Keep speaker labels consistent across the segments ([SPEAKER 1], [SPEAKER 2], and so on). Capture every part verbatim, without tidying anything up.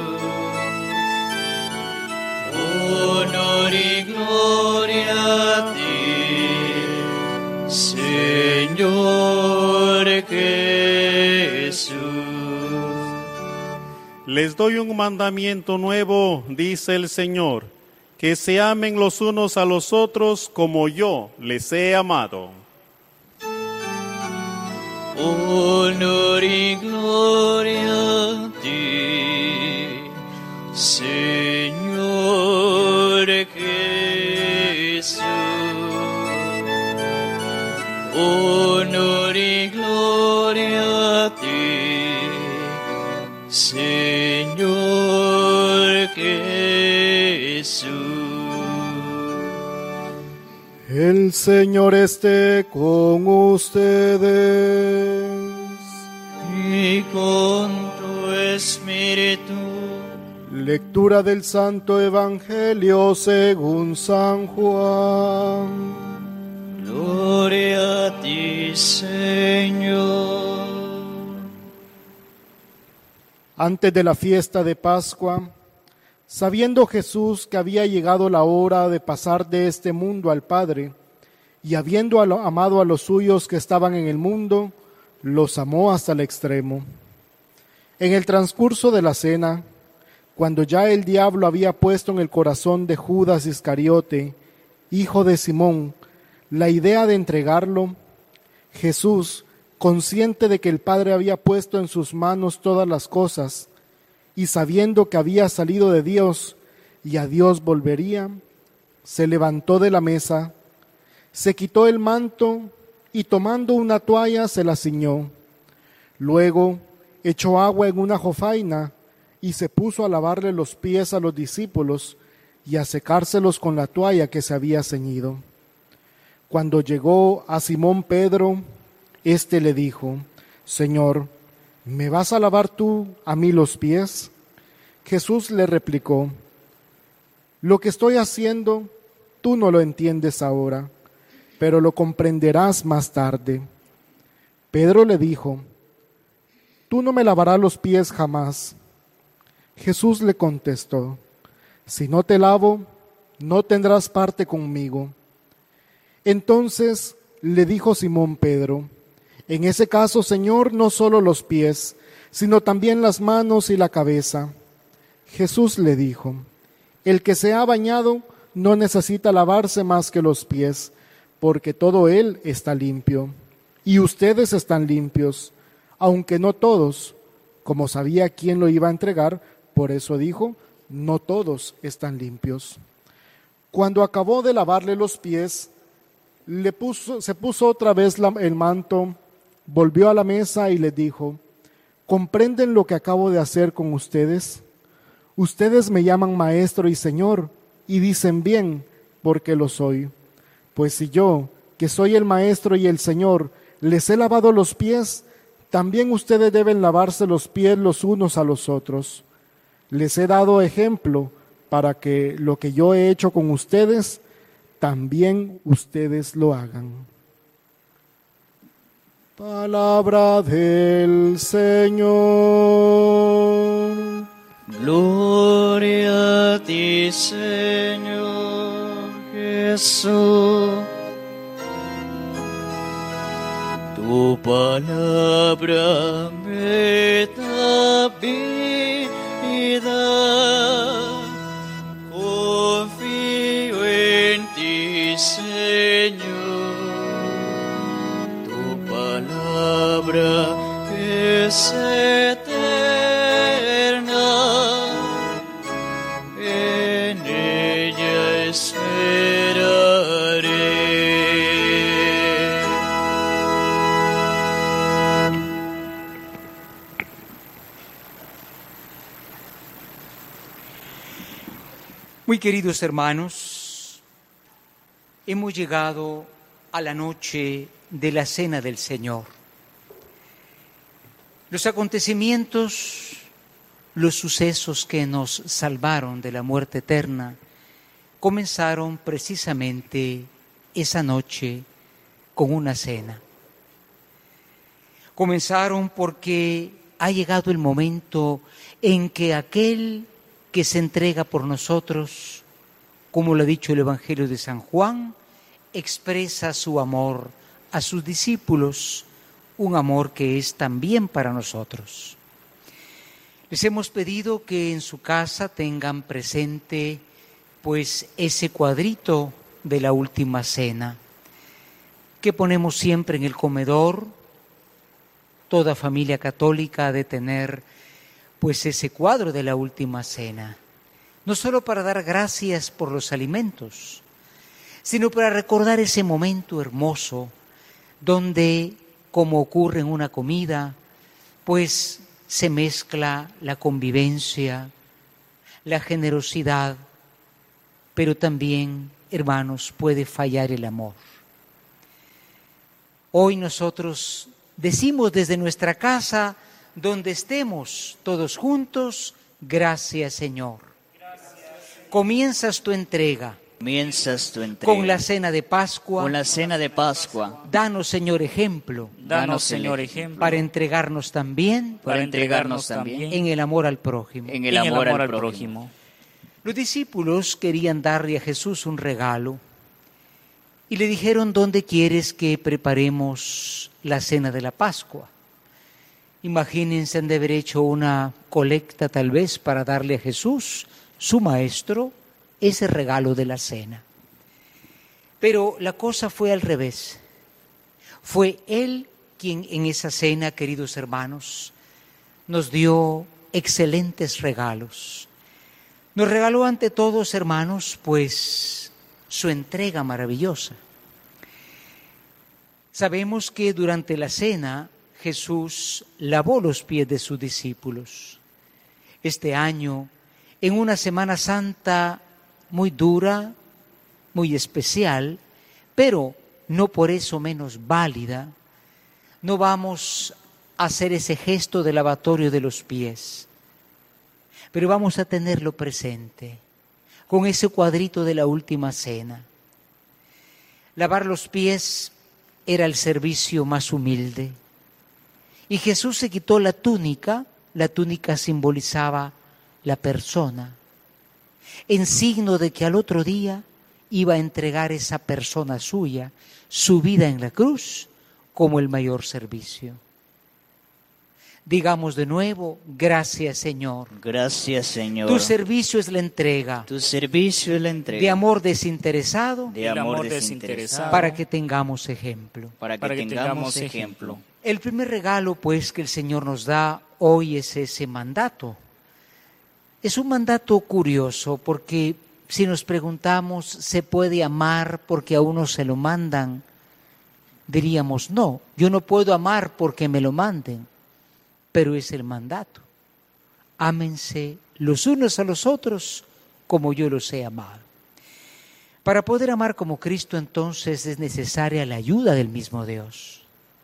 [SPEAKER 1] Honor y gloria a ti, Señor Jesús.
[SPEAKER 2] Les doy un mandamiento nuevo, dice el Señor, que se amen los unos a los otros como yo les he amado.
[SPEAKER 1] Honor y gloria a ti, Señor Jesús. Honor y gloria a ti, Señor Jesús.
[SPEAKER 3] El Señor esté con ustedes.
[SPEAKER 1] Y con tu espíritu.
[SPEAKER 3] Lectura del Santo Evangelio según San Juan.
[SPEAKER 1] Gloria a ti, Señor.
[SPEAKER 3] Antes de la fiesta de Pascua, sabiendo Jesús que había llegado la hora de pasar de este mundo al Padre, y habiendo amado a los suyos que estaban en el mundo, los amó hasta el extremo. En el transcurso de la cena, cuando ya el diablo había puesto en el corazón de Judas Iscariote, hijo de Simón, la idea de entregarlo, Jesús, consciente de que el Padre había puesto en sus manos todas las cosas, y sabiendo que había salido de Dios y a Dios volvería, se levantó de la mesa, se quitó el manto y tomando una toalla se la ciñó. Luego echó agua en una jofaina y se puso a lavarle los pies a los discípulos y a secárselos con la toalla que se había ceñido. Cuando llegó a Simón Pedro, éste le dijo: Señor, ¿me vas a lavar tú a mí los pies? Jesús le replicó: Lo que estoy haciendo, tú no lo entiendes ahora, pero lo comprenderás más tarde. Pedro le dijo: Tú no me lavarás los pies jamás. Jesús le contestó: Si no te lavo, no tendrás parte conmigo. Entonces le dijo Simón Pedro: En ese caso, Señor, no solo los pies, sino también las manos y la cabeza. Jesús le dijo: El que se ha bañado no necesita lavarse más que los pies, porque todo él está limpio. Y ustedes están limpios, aunque no todos. Como sabía quién lo iba a entregar, por eso dijo: No todos están limpios. Cuando acabó de lavarle los pies, le puso, se puso otra vez la, el manto, volvió a la mesa y le dijo: ¿Comprenden lo que acabo de hacer con ustedes? Ustedes me llaman maestro y señor, y dicen bien, porque lo soy. Pues si yo, que soy el maestro y el señor, les he lavado los pies, también ustedes deben lavarse los pies los unos a los otros. Les he dado ejemplo para que lo que yo he hecho con ustedes, también ustedes lo hagan. Palabra del Señor.
[SPEAKER 1] Gloria a ti, Señor Jesús. Tu palabra me da vida. Confío en ti, Señor. Tu palabra es eterna. En ella esperaré.
[SPEAKER 4] Muy queridos hermanos, hemos llegado a la noche de la Cena del Señor. Los acontecimientos, los sucesos que nos salvaron de la muerte eterna, comenzaron precisamente esa noche con una cena. Comenzaron porque ha llegado el momento en que aquel que se entrega por nosotros, como lo ha dicho el Evangelio de San Juan, expresa su amor a sus discípulos, un amor que es también para nosotros. Les hemos pedido que en su casa tengan presente pues ese cuadrito de la última cena que ponemos siempre en el comedor. Toda familia católica ha de tener pues ese cuadro de la última cena, no solo para dar gracias por los alimentos, sino para recordar ese momento hermoso donde, como ocurre en una comida, pues se mezcla la convivencia, la generosidad, pero también, hermanos, puede fallar el amor. Hoy nosotros decimos desde nuestra casa, donde estemos todos juntos, gracias Señor. Gracias. Comienzas tu entrega.
[SPEAKER 1] Comienzas tu entrega.
[SPEAKER 4] Con la cena de Pascua.
[SPEAKER 1] Con la cena de Pascua.
[SPEAKER 4] Danos, Señor, ejemplo.
[SPEAKER 1] Danos, Señor, ejemplo.
[SPEAKER 4] Para entregarnos también.
[SPEAKER 1] Para entregarnos también.
[SPEAKER 4] En el amor al prójimo.
[SPEAKER 1] En el amor, en el amor al prójimo. prójimo.
[SPEAKER 4] Los discípulos querían darle a Jesús un regalo y le dijeron, ¿dónde quieres que preparemos la cena de la Pascua? Imagínense, han de haber hecho una colecta tal vez para darle a Jesús, su maestro, ese regalo de la cena. Pero la cosa fue al revés. Fue Él quien en esa cena, queridos hermanos, nos dio excelentes regalos. Nos regaló ante todos, hermanos, pues su entrega maravillosa. Sabemos que durante la cena Jesús lavó los pies de sus discípulos. Este año, en una Semana Santa muy dura, muy especial, pero no por eso menos válida, no vamos a hacer ese gesto de lavatorio de los pies, pero vamos a tenerlo presente con ese cuadrito de la última cena. Lavar los pies era el servicio más humilde. Y Jesús se quitó la túnica, la túnica simbolizaba la persona, en signo de que al otro día iba a entregar esa persona suya, su vida en la cruz, como el mayor servicio. Digamos de nuevo, gracias Señor.
[SPEAKER 1] Gracias Señor.
[SPEAKER 4] Tu servicio es la entrega.
[SPEAKER 1] Tu servicio es la entrega.
[SPEAKER 4] De amor desinteresado.
[SPEAKER 1] De amor desinteresado.
[SPEAKER 4] Para que tengamos ejemplo.
[SPEAKER 1] Para que, para que tengamos, tengamos ejemplo. ejemplo.
[SPEAKER 4] El primer regalo, pues, que el Señor nos da hoy es ese mandato. Es un mandato curioso porque si nos preguntamos, ¿se puede amar porque a uno se lo mandan? Diríamos, no, yo no puedo amar porque me lo manden. Pero es el mandato. Ámense los unos a los otros como yo los he amado. Para poder amar como Cristo, entonces, es necesaria la ayuda del mismo Dios.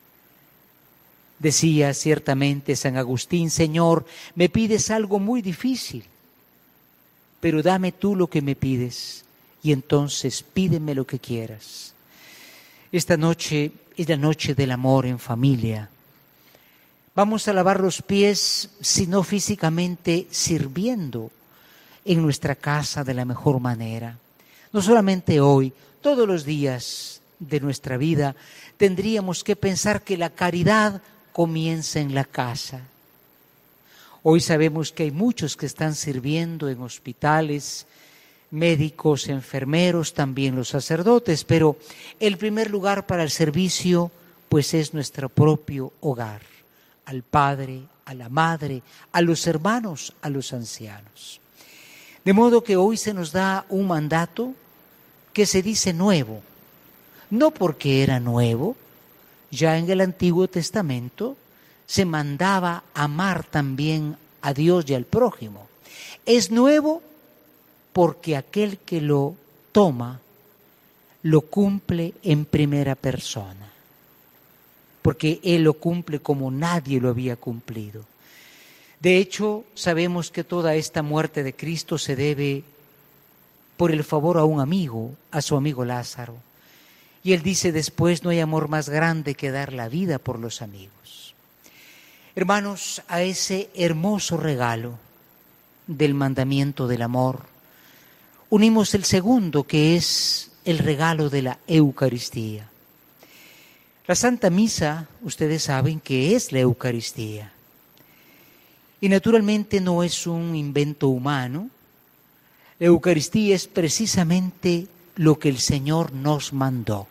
[SPEAKER 4] Decía ciertamente San Agustín, Señor, me pides algo muy difícil, pero dame tú lo que me pides y entonces pídeme lo que quieras. Esta noche es la noche del amor en familia. Vamos a lavar los pies, si no físicamente, sirviendo en nuestra casa de la mejor manera. No solamente hoy, todos los días de nuestra vida tendríamos que pensar que la caridad comienza en la casa. Hoy sabemos que hay muchos que están sirviendo en hospitales, médicos, enfermeros, también los sacerdotes, pero el primer lugar para el servicio pues es nuestro propio hogar. Al padre, a la madre, a los hermanos, a los ancianos. De modo que hoy se nos da un mandato que se dice nuevo, no porque era nuevo, ya en el Antiguo Testamento se mandaba amar también a Dios y al prójimo. Es nuevo porque aquel que lo toma lo cumple en primera persona. Porque Él lo cumple como nadie lo había cumplido. De hecho, sabemos que toda esta muerte de Cristo se debe por el favor a un amigo, a su amigo Lázaro. Y Él dice después, no hay amor más grande que dar la vida por los amigos. Hermanos, a ese hermoso regalo del mandamiento del amor, unimos el segundo, que es el regalo de la Eucaristía. La Santa Misa, ustedes saben que es la Eucaristía. Y naturalmente no es un invento humano. La Eucaristía es precisamente lo que el Señor nos mandó.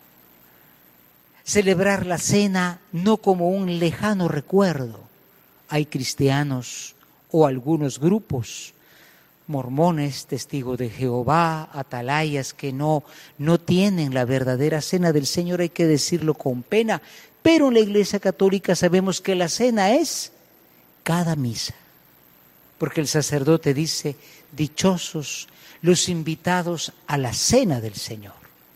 [SPEAKER 4] Celebrar la cena no como un lejano recuerdo. Hay cristianos o algunos grupos, mormones, testigos de Jehová, atalayas, que no, no tienen la verdadera cena del Señor, hay que decirlo con pena, pero en la Iglesia Católica sabemos que la cena es cada misa, porque el sacerdote dice, dichosos los invitados a la cena del Señor,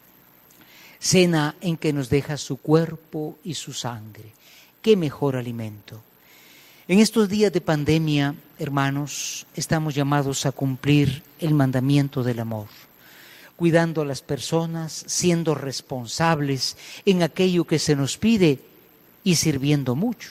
[SPEAKER 4] cena en que nos deja su cuerpo y su sangre. ¡Qué mejor alimento! En estos días de pandemia, hermanos, estamos llamados a cumplir el mandamiento del amor, cuidando a las personas, siendo responsables en aquello que se nos pide y sirviendo mucho.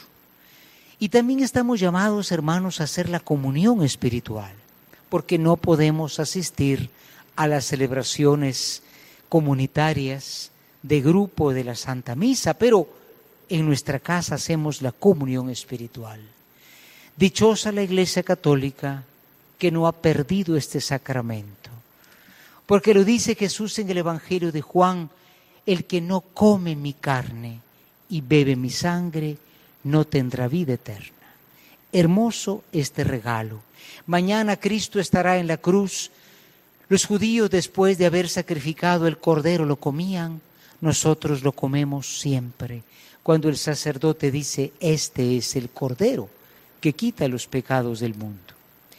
[SPEAKER 4] Y también estamos llamados, hermanos, a hacer la comunión espiritual, porque no podemos asistir a las celebraciones comunitarias de grupo de la Santa Misa, pero en nuestra casa hacemos la comunión espiritual. Dichosa la Iglesia Católica que no ha perdido este sacramento, porque lo dice Jesús en el Evangelio de Juan, el que no come mi carne y bebe mi sangre no tendrá vida eterna. Hermoso este regalo. Mañana Cristo estará en la cruz. Los judíos, después de haber sacrificado el cordero, lo comían. Nosotros lo comemos siempre. Cuando el sacerdote dice, este es el cordero que quita los pecados del mundo.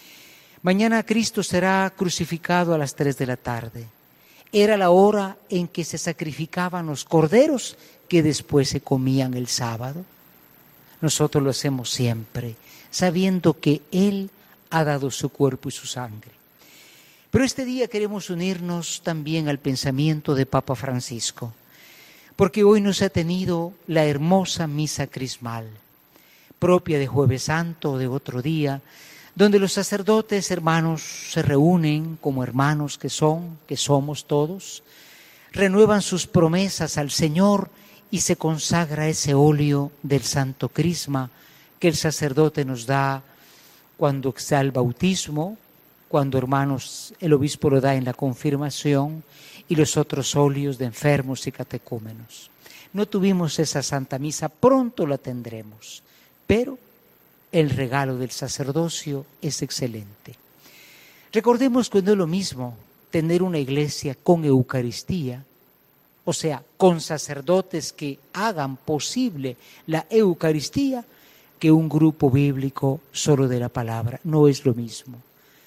[SPEAKER 4] Mañana Cristo será crucificado a las tres de la tarde. Era la hora en que se sacrificaban los corderos que después se comían el sábado. Nosotros lo hacemos siempre, sabiendo que Él ha dado su cuerpo y su sangre. Pero este día queremos unirnos también al pensamiento de Papa Francisco, porque hoy nos ha tenido la hermosa misa crismal, propia de Jueves Santo o de otro día, donde los sacerdotes, hermanos, se reúnen como hermanos que son, que somos todos, renuevan sus promesas al Señor y se consagra ese óleo del Santo Crisma que el sacerdote nos da cuando está el bautismo, cuando, hermanos, el obispo lo da en la confirmación, y los otros óleos de enfermos y catecúmenos. No tuvimos esa Santa Misa, pronto la tendremos, pero el regalo del sacerdocio es excelente. Recordemos que no es lo mismo tener una iglesia con Eucaristía, o sea, con sacerdotes que hagan posible la Eucaristía, que un grupo bíblico solo de la palabra. No es lo mismo.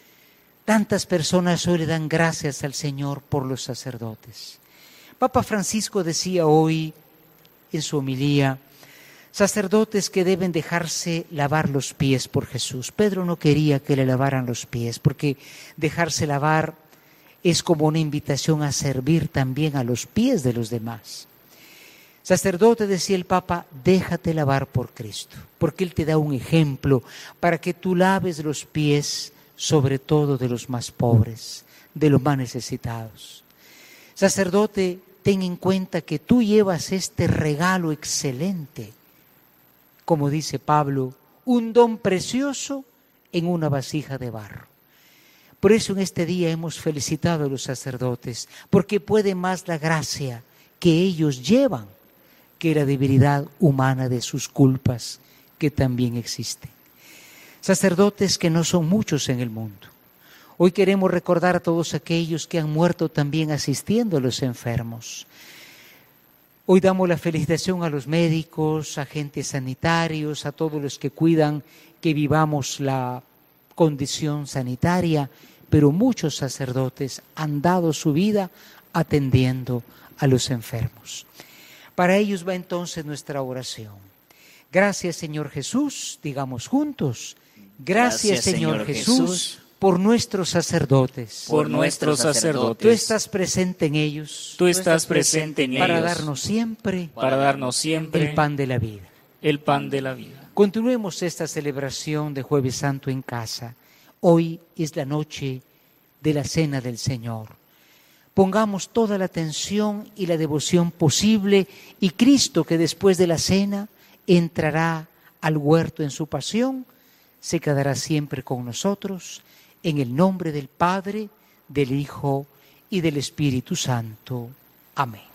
[SPEAKER 4] Tantas personas hoy le dan gracias al Señor por los sacerdotes. Papa Francisco decía hoy en su homilía, sacerdotes que deben dejarse lavar los pies por Jesús. Pedro no quería que le lavaran los pies, porque dejarse lavar es como una invitación a servir también a los pies de los demás. Sacerdote, decía el Papa, déjate lavar por Cristo, porque Él te da un ejemplo para que tú laves los pies, sobre todo de los más pobres, de los más necesitados. Sacerdote, ten en cuenta que tú llevas este regalo excelente, como dice Pablo, un don precioso en una vasija de barro. Por eso en este día hemos felicitado a los sacerdotes, porque puede más la gracia que ellos llevan que la debilidad humana de sus culpas que también existen. Sacerdotes que no son muchos en el mundo. Hoy queremos recordar a todos aquellos que han muerto también asistiendo a los enfermos. Hoy damos la felicitación a los médicos, agentes sanitarios, a todos los que cuidan que vivamos la condición sanitaria, pero muchos sacerdotes han dado su vida atendiendo a los enfermos. Para ellos va entonces nuestra oración. Gracias, Señor Jesús, digamos juntos. Gracias, Gracias Señor, Señor Jesús, Jesús, por nuestros sacerdotes.
[SPEAKER 1] Por nuestros sacerdotes.
[SPEAKER 4] Tú estás presente en ellos.
[SPEAKER 1] Tú estás presente en
[SPEAKER 4] para
[SPEAKER 1] ellos.
[SPEAKER 4] Darnos siempre,
[SPEAKER 1] para darnos siempre
[SPEAKER 4] el pan de la vida.
[SPEAKER 1] El pan de la vida.
[SPEAKER 4] Continuemos esta celebración de Jueves Santo en casa. Hoy es la noche de la Cena del Señor. Pongamos toda la atención y la devoción posible, y Cristo, que después de la cena entrará al huerto en su pasión, se quedará siempre con nosotros, en el nombre del Padre, del Hijo y del Espíritu Santo. Amén.